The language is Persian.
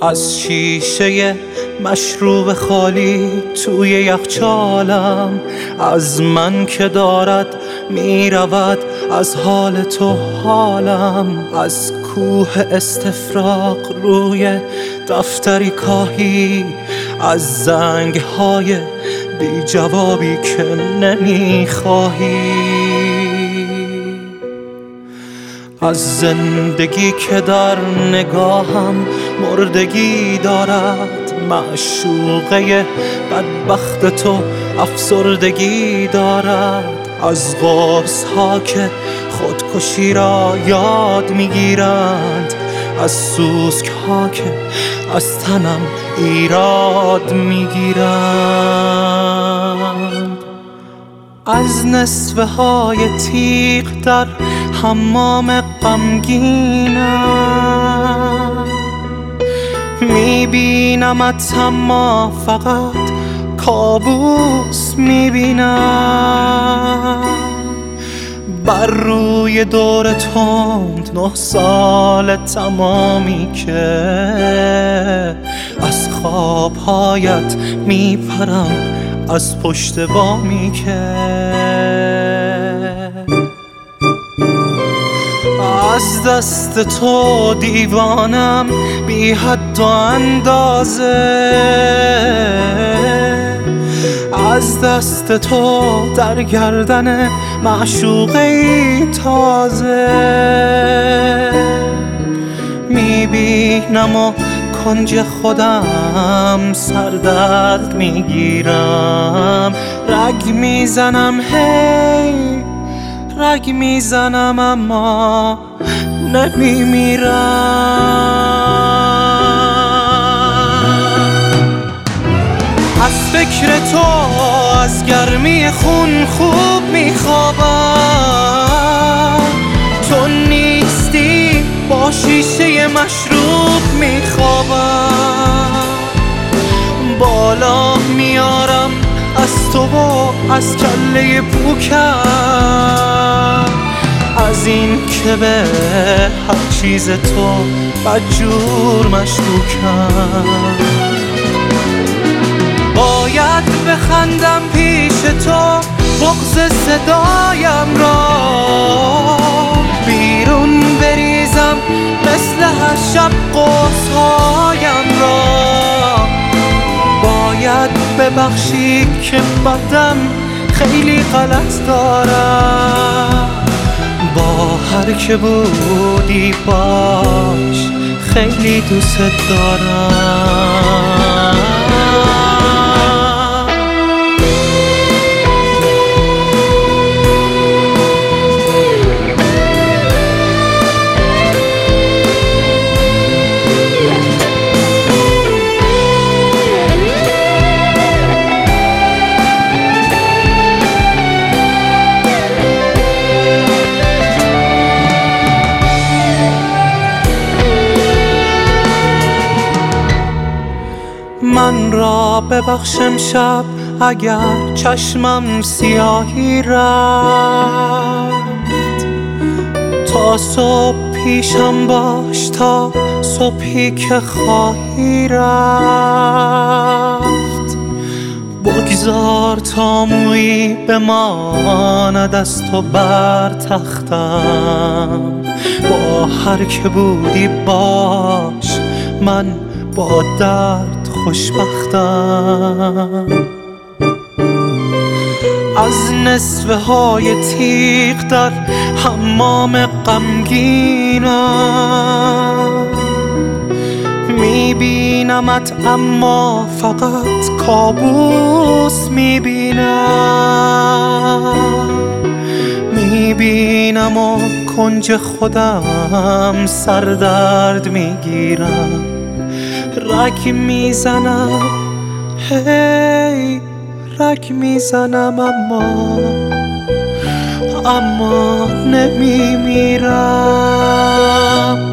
از شیشه مشروب خالی توی یخچالم، از من که دارد میرود از حال تو حالم، از کوه استفراغ روی دفتری کاهی، از زنگ‌های بی جوابی که نمیخواهی، از زندگی که در نگاهم مردگی دارد، معشوقه بدبخت تو افسردگی دارد، از قرص ها که خودکشی را یاد میگیرند، از سوسک ها که از تنم ایراد میگیرند، از نصفه های تیغ در حمام غمگینم، میبینمت اما فقط کابوس میبینم، بر روی دور تند 9 سال تمامی که از خوابهایت میپرم از پشت بامی که از دست تو دیوانم بی حد و اندازه، از دست تو در گردن معشوقه تازه میبینم و کنج خودم سردرد میگیرم، رگ میزنم هی رگ میزنم اما نمیمیرم، از فکر تو از گرمی خون خوب میخوابم، تو نیستی با شیشه مشروب میخوابم، بالا میارم از تو و از کله پوکم، از این که به هر چیز تو بدجور مشکوکم، باید بخندم پیش تو بغض صدایم را، بیرون بریزم مثل هر شب قرصهایم را، باید ببخشی که بدم خیلی غلط دارم، با هر که بودی باش خیلی دوست دارم. من را ببخش امشب اگر چشمم سیاهی رفت، تا صبح پیشم باش تا صبحی که خواهی رفت، بگذار تا مویی بماند از تو بر تختم، با هر که بودی باش من با درد خوشبختم، از نصفه های تیغ در حمام غمگینم، میبینمت اما فقط کابوس میبینم و کنج خودم سردرد میگیرم، رگ میزنم هی رگ میزنم اما نمیمیرم.